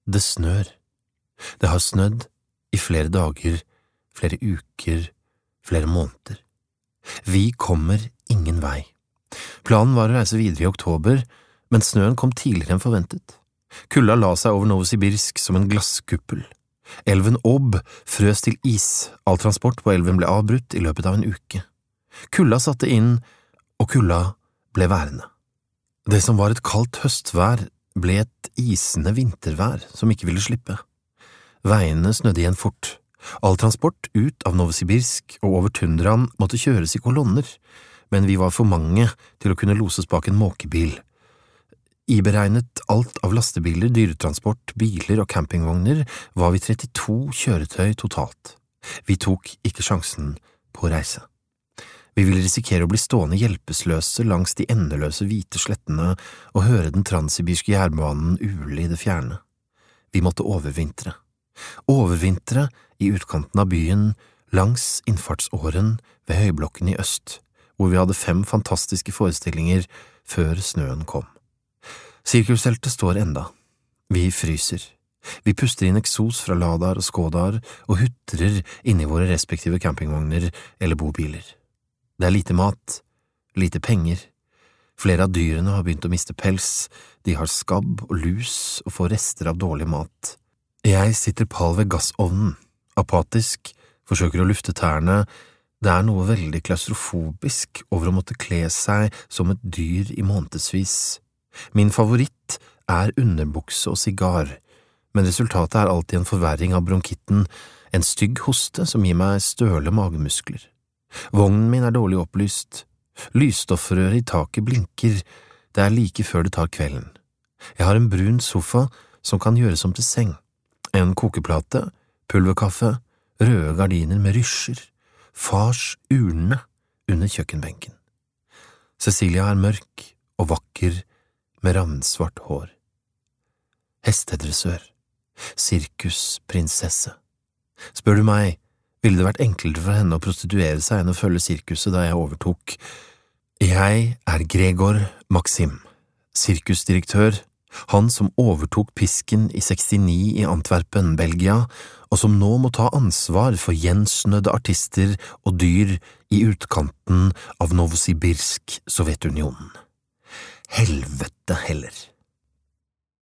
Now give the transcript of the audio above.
Det snør. Det har snødd i flere dager, flere uker, flere måneder. Vi kommer ingen vei. Planen var å reise videre i oktober, men snøen kom tidligere enn forventet. Kulda la seg over Novosibirsk som en glasskuppel. Elven Ob frøs til is, all transport på elven ble avbrutt i løpet av en uke. Kulda satte inn, og kulda ble værende. Det som var et kaldt høstvær ble et isende vintervær som ikke ville slippe. Veiene snødde igjen fort. All transport ut av Novosibirsk og over tundraen måtte kjøres i kolonner, men vi var for mange til å kunne loses bak en måkebil. Iberegnet alt av lastebiler, dyretransport, biler og campingvogner var vi 32 kjøretøy totalt. Vi tok ikke sjansen på å reise. Vi ville risikere å bli stående hjelpeløse langs de endeløse hvite slettene og høre den transsibirske jernbanen ule i det fjerne. Vi måtte overvintre. Overvintre i utkanten av byen, langs innfartsåren ved høyblokken i øst, hvor vi hadde 5 fantastiske forestillinger før snøen kom. Sirkusteltet står enda. Vi fryser. Vi puster inn eksos fra Ladar og Skådar og hutrer inni våre respektive campingvogner eller bobiler. Det lite mat, lite penger. Flere av dyrene har begynt å miste pels, de har skabb og lus og får rester av dårlig mat. Jeg sitter pal ved gassovnen, apatisk, forsøker å lufte tærne. Det noe veldig klaustrofobisk over å måtte kle seg som et dyr i månedsvis. Min favoritt underbukse og sigar, men resultatet alltid en forverring av bronkitten, en stygg hoste som gir meg støle magemuskler. Vognen min dårlig opplyst. Lysstoffrøret i taket blinker. Det like før det tar kvelden. Jeg har en brun sofa som kan gjøres om til seng. En kokeplate, pulverkaffe, røde gardiner med rysjer, fars urne under kjøkkenbenken. Cecilia mørk og vakker med ravnsvart hår. Hestedressør, sirkusprinsesse. Spør du meg, ville det vært enklere for henne å prostituere seg enn å følge sirkuset da jeg overtok. Jeg Gregor Maxim, sirkusdirektør, han som overtok pisken i 69 i Antwerpen, Belgia, og som nå må ta ansvar for gjensnødde artister og dyr i utkanten av Novosibirsk, Sovjetunionen. Helvete heller.